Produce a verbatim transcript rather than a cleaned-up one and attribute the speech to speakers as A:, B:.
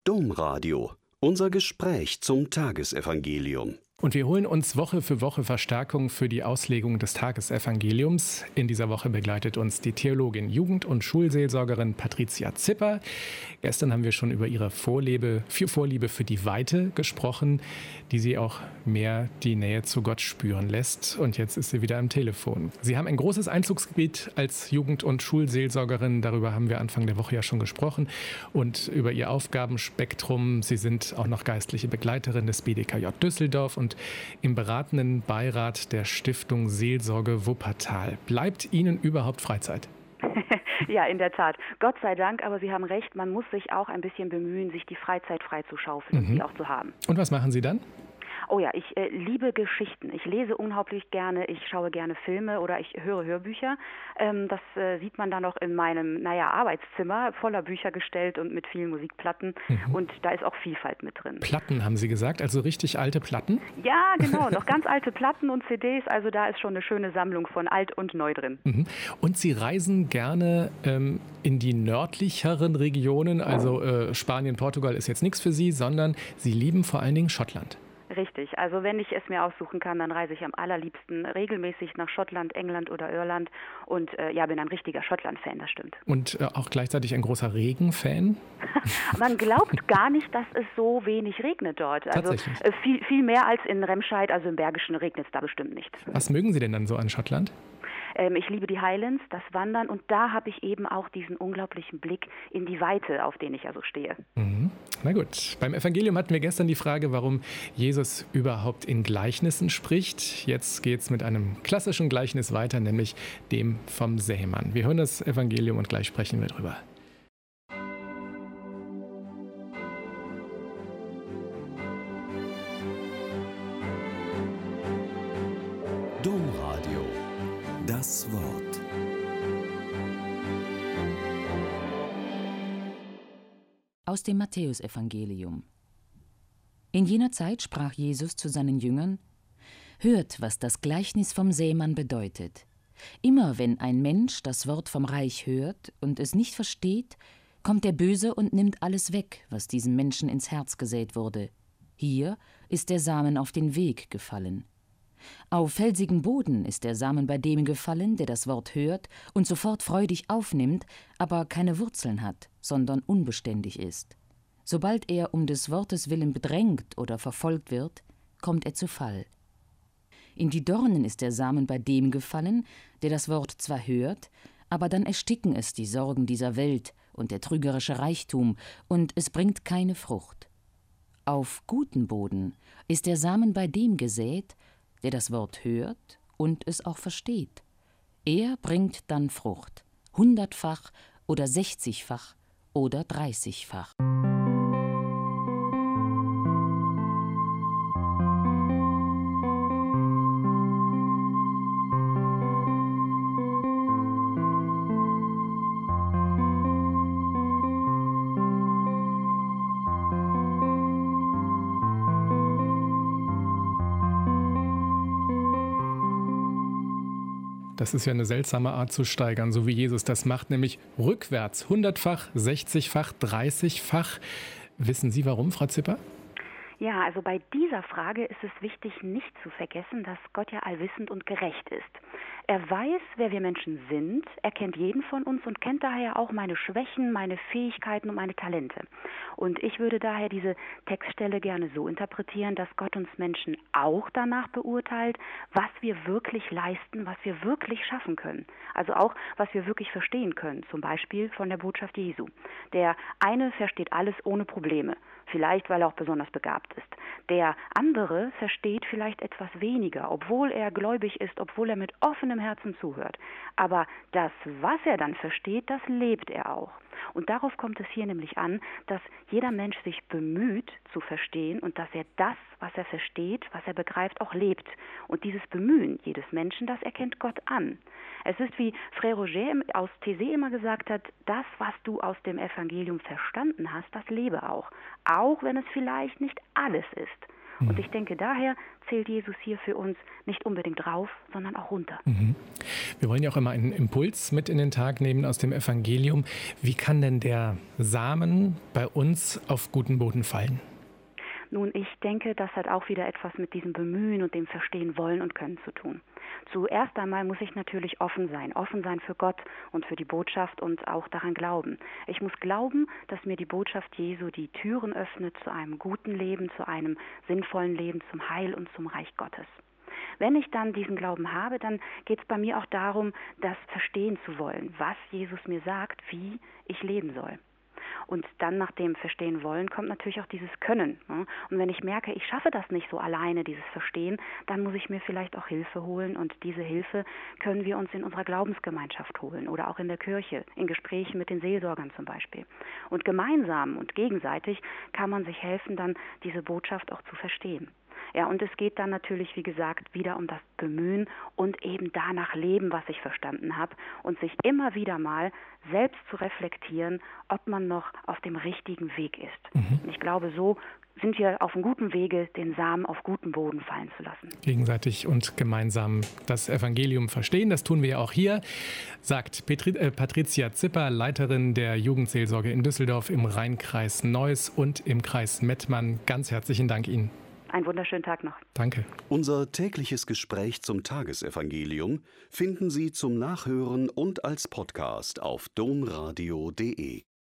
A: Domradio. Unser Gespräch zum Tagesevangelium.
B: Und wir holen uns Woche für Woche Verstärkung für die Auslegung des Tagesevangeliums. In dieser Woche begleitet uns die Theologin, Jugend- und Schulseelsorgerin Patricia Zipper. Gestern haben wir schon über ihre Vorliebe für, Vorliebe für die Weite gesprochen, die sie auch mehr die Nähe zu Gott spüren lässt. Und jetzt ist sie wieder am Telefon. Sie haben ein großes Einzugsgebiet als Jugend- und Schulseelsorgerin. Darüber haben wir Anfang der Woche ja schon gesprochen. Und über ihr Aufgabenspektrum. Sie sind auch noch geistliche Begleiterin des B D K J Düsseldorf und im beratenden Beirat der Stiftung Seelsorge Wuppertal. Bleibt Ihnen überhaupt Freizeit?
C: Ja, in der Tat. Gott sei Dank, aber Sie haben recht, man muss sich auch ein bisschen bemühen, sich die Freizeit frei zu schaufeln und
B: Mhm.
C: sie auch zu haben.
B: Und was machen Sie dann?
C: Oh ja, ich äh, liebe Geschichten. Ich lese unglaublich gerne, ich schaue gerne Filme oder ich höre Hörbücher. Ähm, das äh, sieht man dann noch in meinem, naja, Arbeitszimmer, voller Bücher gestellt und mit vielen Musikplatten.
B: Mhm.
C: Und da ist auch Vielfalt mit drin.
B: Platten, haben Sie gesagt, also richtig alte Platten?
C: Ja, genau, noch ganz alte Platten und C Ds, also da ist schon eine schöne Sammlung von alt und neu drin.
B: Mhm. Und Sie reisen gerne ähm, in die nördlicheren Regionen, also äh, Spanien, Portugal ist jetzt nichts für Sie, sondern Sie lieben vor allen Dingen Schottland.
C: Richtig, also wenn ich es mir aussuchen kann, dann reise ich am allerliebsten regelmäßig nach Schottland, England oder Irland und äh, ja, bin ein richtiger Schottland-Fan, das stimmt.
B: Und äh, auch gleichzeitig ein großer Regenfan?
C: Man glaubt gar nicht, dass es so wenig regnet dort. Also
B: Tatsächlich?
C: äh, viel, viel mehr als in Remscheid, also im Bergischen regnet es da bestimmt nicht.
B: Was mögen Sie denn dann so an Schottland?
C: Ähm, ich liebe die Highlands, das Wandern und da habe ich eben auch diesen unglaublichen Blick in die Weite, auf den ich also stehe.
B: Mhm. Na gut, beim Evangelium hatten wir gestern die Frage, warum Jesus überhaupt in Gleichnissen spricht. Jetzt geht es mit einem klassischen Gleichnis weiter, nämlich dem vom Sämann. Wir hören das Evangelium und gleich sprechen wir drüber.
A: Domradio. Das Wort.
D: Aus dem Matthäusevangelium. In jener Zeit sprach Jesus zu seinen Jüngern: Hört, was das Gleichnis vom Sämann bedeutet. Immer wenn ein Mensch das Wort vom Reich hört und es nicht versteht, kommt der Böse und nimmt alles weg, was diesem Menschen ins Herz gesät wurde. Hier ist der Samen auf den Weg gefallen. Auf felsigen Boden ist der Samen bei dem gefallen, der das Wort hört und sofort freudig aufnimmt, aber keine Wurzeln hat, sondern unbeständig ist. Sobald er um des Wortes willen bedrängt oder verfolgt wird, kommt er zu Fall. In die Dornen ist der Samen bei dem gefallen, der das Wort zwar hört, aber dann ersticken es die Sorgen dieser Welt und der trügerische Reichtum, und es bringt keine Frucht. Auf guten Boden ist der Samen bei dem gesät, der das Wort hört und es auch versteht. Er bringt dann Frucht, hundertfach oder sechzigfach oder dreißigfach.
B: Das ist ja eine seltsame Art zu steigern, so wie Jesus das macht, nämlich rückwärts, hundertfach, sechzigfach, dreißigfach. Wissen Sie warum, Frau Zipper?
C: Ja, also bei dieser Frage ist es wichtig, nicht zu vergessen, dass Gott ja allwissend und gerecht ist. Er weiß, wer wir Menschen sind, er kennt jeden von uns und kennt daher auch meine Schwächen, meine Fähigkeiten und meine Talente. Und ich würde daher diese Textstelle gerne so interpretieren, dass Gott uns Menschen auch danach beurteilt, was wir wirklich leisten, was wir wirklich schaffen können. Also auch, was wir wirklich verstehen können, zum Beispiel von der Botschaft Jesu. Der eine versteht alles ohne Probleme, vielleicht weil er auch besonders begabt ist. Der andere versteht vielleicht etwas weniger, obwohl er gläubig ist, obwohl er mit offenem Herzen zuhört. Aber das, was er dann versteht, das lebt er auch. Und darauf kommt es hier nämlich an, dass jeder Mensch sich bemüht zu verstehen und dass er das, was er versteht, was er begreift, auch lebt. Und dieses Bemühen jedes Menschen, das erkennt Gott an. Es ist, wie Frère Roger aus Taizé immer gesagt hat, das, was du aus dem Evangelium verstanden hast, das lebe auch. Auch wenn es vielleicht nicht alles ist. Mhm. Und ich denke, daher zählt Jesus hier für uns nicht unbedingt rauf, sondern auch runter.
B: Mhm. Wir wollen ja auch immer einen Impuls mit in den Tag nehmen aus dem Evangelium. Wie kann denn der Samen bei uns auf guten Boden fallen?
C: Nun, ich denke, das hat auch wieder etwas mit diesem Bemühen und dem Verstehen wollen und können zu tun. Zuerst einmal muss ich natürlich offen sein, offen sein für Gott und für die Botschaft und auch daran glauben. Ich muss glauben, dass mir die Botschaft Jesu die Türen öffnet zu einem guten Leben, zu einem sinnvollen Leben, zum Heil und zum Reich Gottes. Wenn ich dann diesen Glauben habe, dann geht es bei mir auch darum, das verstehen zu wollen, was Jesus mir sagt, wie ich leben soll. Und dann nach dem Verstehen wollen kommt natürlich auch dieses Können. Ne? Und wenn ich merke, ich schaffe das nicht so alleine, dieses Verstehen, dann muss ich mir vielleicht auch Hilfe holen. Und diese Hilfe können wir uns in unserer Glaubensgemeinschaft holen oder auch in der Kirche, in Gesprächen mit den Seelsorgern zum Beispiel. Und gemeinsam und gegenseitig kann man sich helfen, dann diese Botschaft auch zu verstehen. Ja, und es geht dann natürlich, wie gesagt, wieder um das Bemühen und eben danach leben, was ich verstanden habe und sich immer wieder mal selbst zu reflektieren, ob man noch auf dem richtigen Weg ist. Mhm. Und ich glaube, so sind wir auf einem guten Wege, den Samen auf guten Boden fallen zu lassen.
B: Gegenseitig und gemeinsam das Evangelium verstehen, das tun wir ja auch hier, sagt Petri- äh, Patricia Zipper, Leiterin der Jugendseelsorge in Düsseldorf im Rheinkreis Neuss und im Kreis Mettmann. Ganz herzlichen Dank Ihnen.
C: Einen wunderschönen Tag noch.
B: Danke.
A: Unser tägliches Gespräch zum Tagesevangelium finden Sie zum Nachhören und als Podcast auf domradio punkt de.